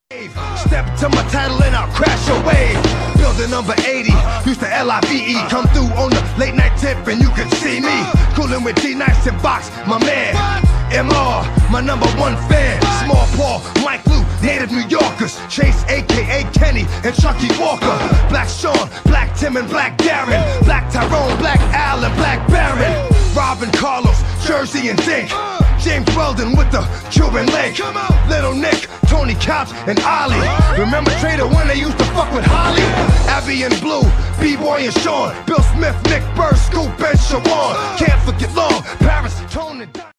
Step to my title and I'll crash your wave. Building number 80, used to LIVE. Come through on the late night tip and you can see me coolin' with D-Nice and Box, my man. MR, my number one fan. Small Paul, Mike Lou, native New Yorkers. Chase, aka Kenny, and Chucky Walker. Black Sean, Black Tim and Black Darren. Black Tyrone, Black Al and Black Baron. Robin Carlos, Jersey and Dink. James Weldon with the Cuban link. Little Nick, Tony Couch, and Ollie. Remember Trader when they used to fuck with Holly? Abby and Blue, B-Boy and Sean. Bill Smith, Nick Burr, Scoop and Shawan. Can't forget Long, Paris, Tone and